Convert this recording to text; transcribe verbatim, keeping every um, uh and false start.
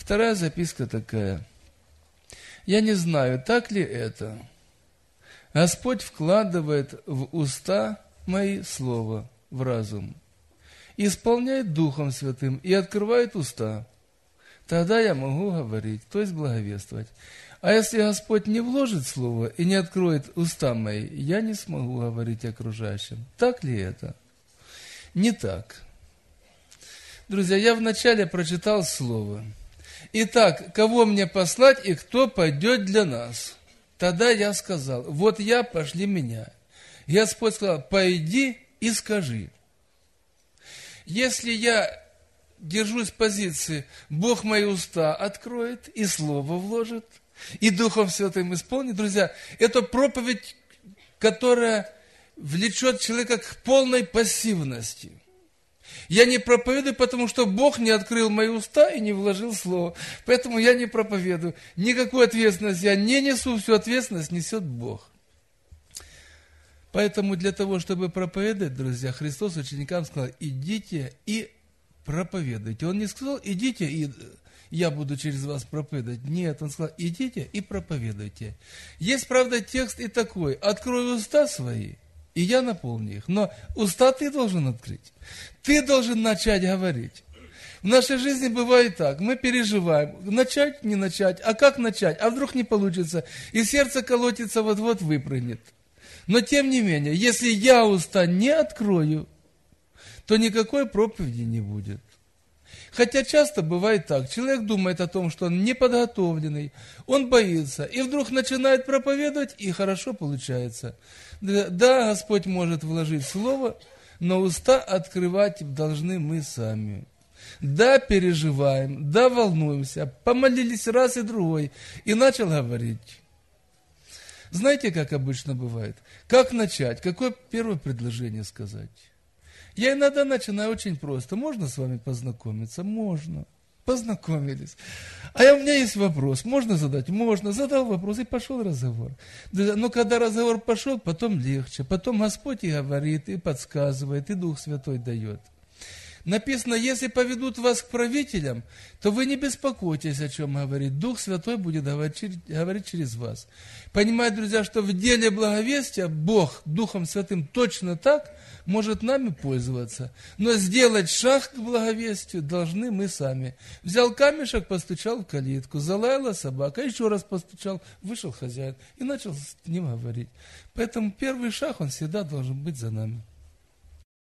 Вторая записка такая. Я не знаю, так ли это. Господь вкладывает в уста мои слова, в разум, исполняет Духом Святым и открывает уста. Тогда я могу говорить, то есть благовествовать. А если Господь не вложит слово и не откроет уста мои, я не смогу говорить окружающим. Так ли это? Не так. Друзья, я вначале прочитал слово. Итак, кого мне послать и кто пойдет для нас? Тогда я сказал, вот я, пошли меня. Господь сказал, пойди и скажи. Если я держусь позиции, Бог мои уста откроет и слово вложит, и Духом Святым исполнит, друзья, это проповедь, которая влечет человека к полной пассивности. Я не проповедую, потому что Бог не открыл мои уста и не вложил слово. Поэтому я не проповедую. Никакую ответственность я не несу, всю ответственность несет Бог. Поэтому для того, чтобы проповедовать, друзья, Христос ученикам сказал, идите и проповедуйте. Он не сказал, идите и я буду через вас проповедовать. Нет, он сказал, идите и проповедуйте. Есть, правда, текст и такой, открой уста свои, и я наполню их. Но уста ты должен открыть. Ты должен начать говорить. В нашей жизни бывает так. Мы переживаем. Начать, не начать. А как начать? А вдруг не получится? И сердце колотится, вот-вот выпрыгнет. Но тем не менее, если я уста не открою, то никакой проповеди не будет. Хотя часто бывает так. Человек думает о том, что он неподготовленный, он боится, и вдруг начинает проповедовать, и хорошо получается. Да, Господь может вложить слово, но уста открывать должны мы сами. Да, переживаем, да, волнуемся, помолились раз и другой, и начал говорить. Знаете, как обычно бывает? Как начать? Какое первое предложение сказать? Я иногда начинаю очень просто. Можно с вами познакомиться? Можно. Познакомились. А у меня есть вопрос. Можно задать? Можно. Задал вопрос, и пошел разговор. Но когда разговор пошел, потом легче. Потом Господь и говорит, и подсказывает, и Дух Святой дает. Написано, если поведут вас к правителям, то вы не беспокойтесь, о чем говорит. Дух Святой будет говорить через вас. Понимаете, друзья, что в деле благовестия Бог Духом Святым точно так может нами пользоваться. Но сделать шаг к благовестию должны мы сами. Взял камешек, постучал в калитку, залаяла собака, еще раз постучал, вышел хозяин и начал с ним говорить. Поэтому первый шаг, он всегда должен быть за нами.